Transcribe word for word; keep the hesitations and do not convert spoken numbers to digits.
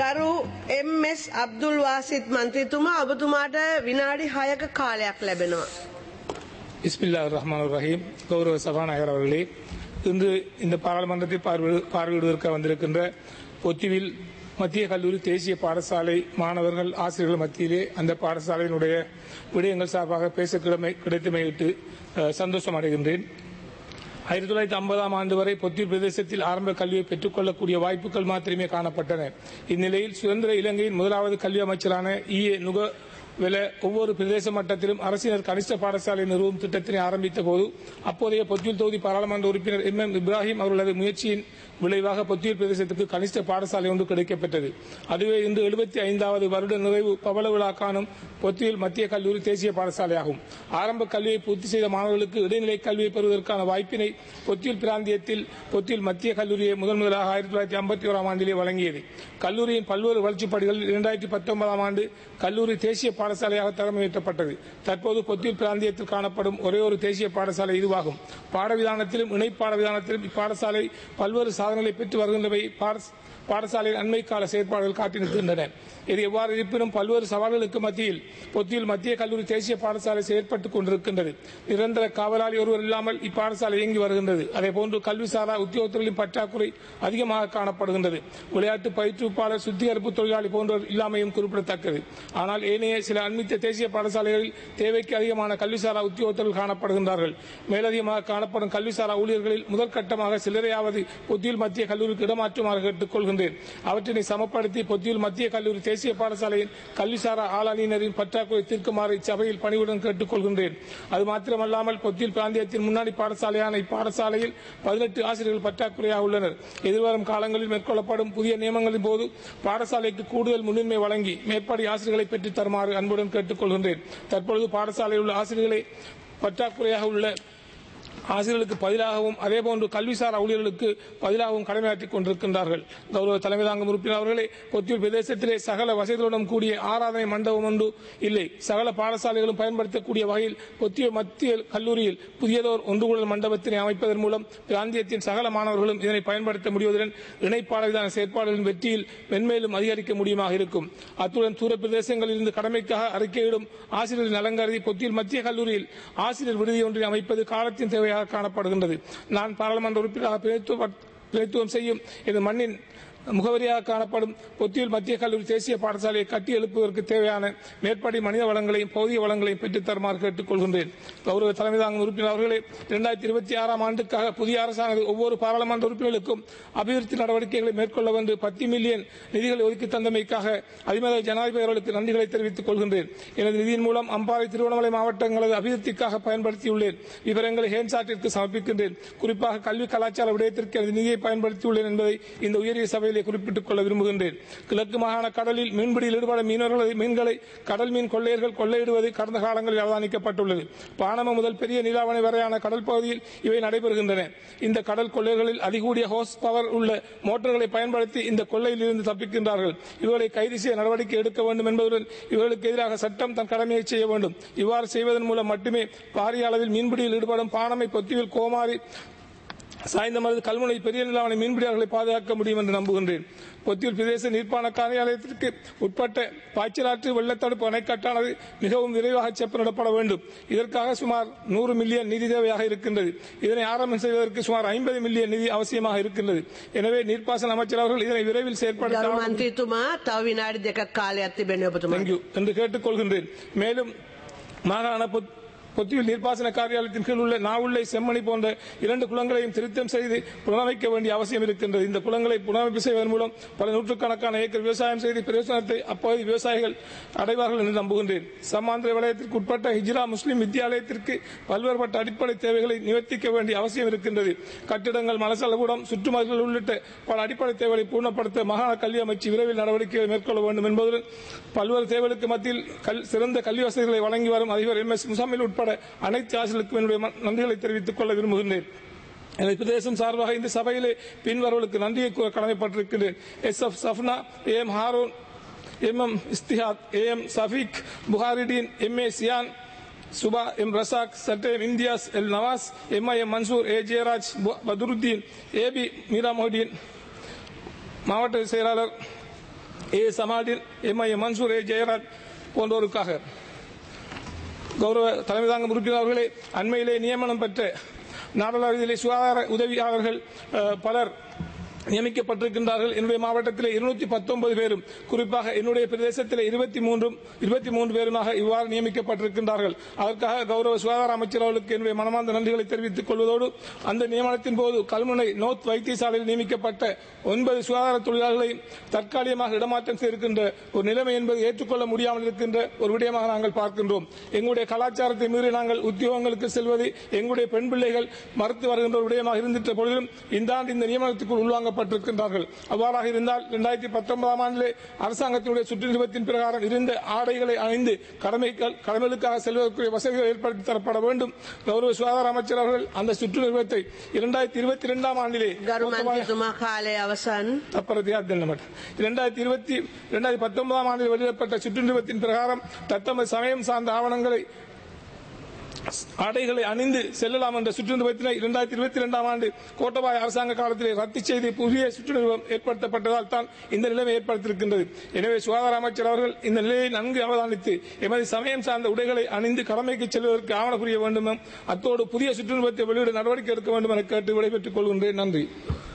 ගරු එම් එස් අබ්දුල් වාසිත් මන්ත්‍රීතුමා ඔබතුමාට විනාඩි හයක කාලයක් ලැබෙනවා. பிஸ்மில்லாஹ் ரஹ்மான் ரஹீம். கௌரவ சபாநாயகர் அவர்களே, இன்று இந்த பாராளுமன்றத்தை பார்வையிடுவதற்கு வந்திருக்கின்ற பொத்திவில் மத்திய கல்லூரி தேசிய பாடசாலை மாணவர்கள் ஆசிரியர்கள் மத்தியிலே அந்த பாடசாலையினுடைய விடயங்கள் சார்பாக பேச கிடைத்தமையிட்டு சந்தோஷம் அடைகின்றேன். ஆயிரத்தி தொள்ளாயிரத்தி ஐம்பதாம் ஆண்டு வரை பொத்தியில் பிரதேசத்தில் ஆரம்ப கல்வியை பெற்றுக் கொள்ளக்கூடிய வாய்ப்புகள் மாத்திரமே காணப்பட்டன. இந்நிலையில் சுதந்திர இலங்கையின் முதலாவது கல்வி அமைச்சரான இ ஏ நுகவெல ஒவ்வொரு பிரதேச மட்டத்திலும் அரசினர் கனிஷ்ட பாடசாலை நிறுவும் திட்டத்தினை ஆரம்பித்த போது அப்போதைய பொத்தியில் தொகுதி பாராளுமன்ற உறுப்பினர் எம் எம் இப்ராஹிம் அவர்களது முயற்சியின் விளைவாக பொத்தியில் பிரதேசத்துக்கு கனிஷ்ட பாடசாலை ஒன்று கிடைக்கப்பட்டது. அதுவே இன்று எழுபத்தி ஐந்தாவது வருட நிறைவு பவள விழா காணும் பொத்தியில் மத்திய கல்லூரி தேசிய பாடசாலையாகும். ஆரம்ப கல்வியை பூர்த்தி செய்த மாணவர்களுக்கு இடைநிலை கல்வியை பெறுவதற்கான வாய்ப்பினை பொத்தியில் பிராந்தியத்தில் பொத்தியில் மத்திய கல்லூரியை முதன் முதலாக ஆயிரத்தி தொள்ளாயிரத்தி ஐம்பத்தி ஓராம் ஆண்டிலே வழங்கியது. கல்லூரியின் பல்வேறு வளர்ச்சிப் பணிகளில் இரண்டாயிரத்தி பத்தொன்பதாம் ஆண்டு கல்லூரி தேசிய பாடசாலையாக தரமுயற்றப்பட்டது. தற்போது பொத்தியில் பிராந்தியத்தில் காணப்படும் ஒரே ஒரு தேசிய பாடசாலை இதுவாகும். பாடவிதானத்திலும் இணை பாடவிதானத்திலும் இப்பாடசாலை பல்வேறு சாதனைகளை பெற்று வருகின்றவை பாடசாலையின் அண்மை கால செயற்பாடுகள் காட்டி நிற்கின்றன. இது எவ்வாறு இருப்பினும் பல்வேறு சவால்களுக்கு மத்தியில் பொத்தியில் மத்திய கல்லூரி தேசிய பாடசாலை செயற்பட்டுக் கொண்டிருக்கின்றது. நிரந்தர காவலாளி ஒருவர் இல்லாமல் இப்பாடசாலை இயங்கி வருகின்றது. அதேபோன்று கல்விசாரா உத்தியோகத்தர்களின் பற்றாக்குறை அதிகமாக காணப்படுகின்றது. விளையாட்டு பயிற்றுவிப்பாளர், சுத்திகரிப்பு தொழிலாளி போன்றவர் இல்லாமையும் குறிப்பிடத்தக்கது. ஆனால் ஏனைய சில அண்மித்த தேசிய பாடசாலைகளில் தேவைக்கு அதிகமான கல்விசாரா உத்தியோகத்தர்கள் காணப்படுகின்றார்கள். மேலதிகமாக காணப்படும் கல்விசாரா ஊழியர்களில் முதற்கட்டமாக சிலரையாவது பொத்தியில் மத்திய கல்லூரிக்கு இடமாற்றுமாறு கேட்டுக் கொள்கின்றேன். அவற்றினை சமப்படுத்தி பொத்தியில் மத்திய கல்லூரி தேசிய பாடசாலையின் கல்விசாரா ஆளாளியினரின் பற்றாக்குறை தீர்க்குமாறு சபையில் பணிவுடன் கேட்டுக் கொள்கின்றேன். அது மாத்திரமல்லாமல் பொத்தியில் பிராந்தியத்தின் முன்னாடி பாடசாலையான இப்பாடசாலையில் பதினெட்டு ஆசிரியர்கள் பற்றாக்குறையாக உள்ளனர். எதிர்வரும் காலங்களில் மேற்கொள்ளப்படும் புதிய நியமனங்களின் போது பாடசாலைக்கு கூடுதல் முன்னுரிமை வழங்கி மேற்படி ஆசிரியர்களை பெற்றுத் தருமாறு அன்புடன் கேட்டுக் கொள்கின்றேன். தற்பொழுது பாடசாலையில் உள்ள ஆசிரியர்களை பற்றாக்குறையாக உள்ள ஆசிரியர்களுக்கு பதிலாகவும் அதேபோன்று கல்விசாரா ஊழியர்களுக்கு பதிலாகவும் கடமையாற்றிக் கொண்டிருக்கின்றார்கள். கௌரவ தலைமை தாங்கும் உறுப்பினர் அவர்களே, பொத்தியூர் பிரதேசத்திலே சகல வசதிகளுடன் கூடிய ஆராதனை மண்டபம் ஒன்று இல்லை. சகல பாடசாலைகளும் பயன்படுத்தக்கூடிய வகையில் பொத்தியூர் மத்திய கல்லூரியில் புதியதோர் ஒன்றுகூடல் மண்டபத்தினை அமைப்பதன் மூலம் பிராந்தியத்தின் சகல மாணவர்களும் இதனை பயன்படுத்த முடிவதுடன் இணைப்பாளர்களான செயற்பாடுகளின் வெற்றியில் மென்மேலும் அதிகரிக்க முடியுமாக இருக்கும். அத்துடன் தூர பிரதேசங்களில் இருந்து கடமைக்காக அறிக்கையிடும் ஆசிரியர்கள் நலங்கருதி பொத்தியூர் மத்திய கல்லூரியில் ஆசிரியர் விடுதி ஒன்றை அமைப்பது காலத்தின் தேவை காணப்படுகின்றது. நான் பாராளுமன்ற உறுப்பினராக பிரதித்துவம் செய்யும் இந்த மண்ணின் முகவரியாக காணப்படும் பொத்தியில் மத்திய கல்லூரி தேசிய பாடசாலையை கட்டி எழுப்புவதற்கு தேவையான மேற்படி மனித வளங்களையும் பௌதிக வளங்களையும் பெற்றுத் தருமாறு கேட்டுக் கொள்கின்றேன். கௌரவ தலைமை தாங்கும் உறுப்பினர் அவர்களே, இரண்டாயிரத்தி இருபத்தி ஆறாம் ஆண்டுக்காக புதிய அரசானது ஒவ்வொரு பாராளுமன்ற உறுப்பினர்களுக்கும் அபிவிருத்தி நடவடிக்கைகளை மேற்கொள்ள வந்து பத்து மில்லியன் நிதிகளை ஒதுக்கி தந்தமைக்காக அதிமத ஜனாதிபதி அவர்களுக்கு நன்றிகளை தெரிவித்துக் கொள்கின்றேன். எனது நிதியின் மூலம் அம்பாறை, திருவண்ணாமலை மாவட்டங்களது அபிவிருத்திக்காக பயன்படுத்தியுள்ளேன். விவரங்களை ஹேன்சாட்டிற்கு சமர்ப்பிக்கின்றேன். குறிப்பாக கல்வி கலாச்சார விடயத்திற்கு எனது நிதியை பயன்படுத்தியுள்ளேன் என்பதை இந்த உயரிய சபையில் குறிப்பிட்டுக் கொள்ள விரும்புகின்றேன். கிழக்கு மாகாண கடலில் மீன்பிடியில் ஈடுபடும் மீனவர்களது மீன்களை கடல் மீன் கொள்ளையர்கள் கொள்ளையிடுவது கடந்த காலங்களில் அவதானிக்கப்பட்டுள்ளது. பானம முதல் பெரிய நீலாவணை வரையான கடல் பகுதியில் இவை நடைபெறுகின்றன. இந்த கடல் கொள்ளையர்களில் அதிகூடிய ஹோஸ் பவர் உள்ள மோட்டார்களை பயன்படுத்தி இந்த கொள்ளையில் இருந்து தப்பிக்கின்றார்கள். இவர்களை கைது செய்ய நடவடிக்கை எடுக்க வேண்டும் என்பதுடன் இவர்களுக்கு எதிராக சட்டம் தன் கடமையை செய்ய வேண்டும். இவ்வாறு செய்வதன் மூலம் மட்டுமே பாரிய அளவில் மீன்பிடியில் ஈடுபடும் பானமை, பொத்தியில், கோமாரி, சாய்ந்தமருது, கல்முனை, பெரிய நிலாவணை மீன்பிடியாளர்களை பாதுகாக்க முடியும் என்று நம்புகின்றேன். பொத்தியூர் பிரதேச நீர்ப்பான காரியாலயத்திற்கு உட்பட்ட பாய்ச்சலாற்று வெள்ளத்தடுப்பு அணைக்கட்டானது மிகவும் விரைவாக செப்பனிடப்பட வேண்டும். இதற்காக சுமார் நூறு மில்லியன் நிதி தேவையாக இருக்கின்றது. இதனை ஆரம்பம் செய்வதற்கு சுமார் ஐம்பது மில்லியன் நிதி அவசியமாக இருக்கின்றது. எனவே நீர்ப்பாசன அமைச்சர் அவர்கள் இதனை விரைவில் செயற்படுத்த என்று கேட்டுக் கொள்கின்றேன். மேலும் மாகாண பொத்தியில் நீர்ப்பாசன காரியாலயத்தின் கீழ் உள்ள நாவுள்ளை, செம்மணி போன்ற இரண்டு குளங்களையும் திருத்தம் செய்து புனரமைக்க வேண்டிய அவசியம் இருக்கின்றது. இந்த குளங்களை புனரமைப்பு செய்வதன் மூலம் பல நூற்றுக்கணக்கான ஏக்கர் விவசாயம் செய்து பிரயோசனத்தை அப்பகுதி விவசாயிகள் அடைவார்கள் என்று நம்புகின்றேன். சமாந்திர வலயத்திற்கு உட்பட்ட ஹிஜ்ரா முஸ்லிம் வித்தியாலயத்திற்கு பல்வேறுபட்ட அடிப்படை தேவைகளை நிவர்த்திக்க வேண்டிய அவசியம் இருக்கின்றது. கட்டிடங்கள், மலசலகூடம், சுற்றுமதில்கள் உள்ளிட்ட பல அடிப்படை தேவைகளை பூர்ணப்படுத்த மாகாண கல்வி அமைச்சு விரைவில் நடவடிக்கைகளை மேற்கொள்ள வேண்டும் என்பதுடன் பல்வேறு தேவைகளுக்கு மத்தியில் சிறந்த கல்வி வசதிகளை வழங்கி வரும் அதிபர் எம் எஸ் முசாமில் உட்பட அனைத்து ஆசிரியர்களுக்கும் என்னுடைய நன்றிகளை தெரிவித்துக் கொள்ள விரும்புகின்றேன். எனது பிரதேசம் சார்பாக இந்த சபையிலே பின்வருவர்களுக்கு நன்றியை கூற கடமைப்பட்டிருக்கின்றேன். S F Safna, A M Haroon, M M Isthihad, A M Safeek, Bukharideen, M A Siyan, Suba, M Razak, சட்டேம் இந்தியாஸ், L Nawaz, M I M Mansoor, A Jeyaraj, Badurudeen, A P Meera Mohideen, மாவட்ட செயலாளர் A Samadeen M I Mansoor A Jeyaraj போன்றோருக்காக கௌரவ தலைமை தாங்கும் உறுப்பினர்களே, அண்மையிலே நியமனம் பெற்ற நாடாளுமன்றத்திலே சுகாதார உதவியாளர்கள் பலர் நியமிக்கப்பட்டிருக்கின்றார்கள். என்னுடைய மாவட்டத்தில் இருநூத்தி பத்தொன்பது பேரும், குறிப்பாக என்னுடைய பிரதேசத்தில் இருபத்தி மூன்றும் இருபத்தி மூன்று பேருமாக இவ்வாறு நியமிக்கப்பட்டிருக்கின்றார்கள். அதற்காக கௌரவ சுகாதார அமைச்சர் அவர்களுக்கு என்னுடைய மனமார்ந்த நன்றிகளை தெரிவித்துக் கொள்வதோடு, அந்த நியமனத்தின் போது கல்முனை நோர்த் வைத்தியசாலையில் நியமிக்கப்பட்ட ஒன்பது சுகாதார தொழிலாளர்களை தற்காலிகமாக இடமாற்றம் செய்திருக்கின்ற ஒரு நிலைமை என்பது ஏற்றுக்கொள்ள முடியாமல் இருக்கின்ற ஒரு விடயமாக நாங்கள் பார்க்கின்றோம். எங்களுடைய கலாச்சாரத்தை மீறி நாங்கள் உத்தியோகங்களுக்கு செல்வது எங்களுடைய பெண் பிள்ளைகள் மறுத்து வருகின்ற ஒரு விடயமாக இருந்திட்ட பொழுதிலும் இந்த ஆண்டு இந்த நியமனத்துக்குள் உள்வாங்க பட்டிருக்கின்றார்கள். அவ்வாறாக இருந்தால் இரண்டாயிரத்தி பத்தொன்பதாம் ஆண்டிலே அரசாங்கத்தினுடைய சுற்று நிறுவனத்தின் பிரகாரம் இருந்த ஆடைகளை அணிந்து கடமைகள் கடமைகளுக்காக செல்வதற்குரிய வசதிகள் ஏற்படுத்தி தரப்பட வேண்டும். கௌரவ சுகாதார அமைச்சர் அவர்கள் அந்த சுற்று நிறுவனத்தை இரண்டாயிரத்தி இருபத்தி இரண்டாம் ஆண்டிலே இரண்டாயிரத்தி இருபத்தி இரண்டாயிரத்தி பத்தொன்பதாம் ஆண்டில் வெளியிடப்பட்ட சுற்று நிறுவனத்தின் பிரகாரம் தத்தமது சமயம் சார்ந்த ஆவணங்களை ஆடைகளை அணிந்து செல்லலாம் என்ற சுற்று நிறுவனத்தினை இரண்டாயிரத்தி இருபத்தி இரண்டாம் ஆண்டு கோட்டபாய அரசாங்க காலத்திலே ரத்து செய்து புதிய சுற்று நிறுவனம் ஏற்படுத்தப்பட்டதால் தான் இந்த நிலைமை ஏற்படுத்தியிருக்கின்றது. எனவே சுகாதார அமைச்சர் அவர்கள் இந்த நிலையை நன்கு அவதானித்து எமது சமயம் சார்ந்த உடைகளை அணிந்து கடமைக்கு செல்வதற்கு ஆவண புரிய வேண்டும், அத்தோடு புதிய சுற்று நிறுவனத்தை வெளியிட நடவடிக்கை எடுக்க வேண்டும் என கேட்டு விடைபெற்றுக் கொள்கின்றேன். நன்றி.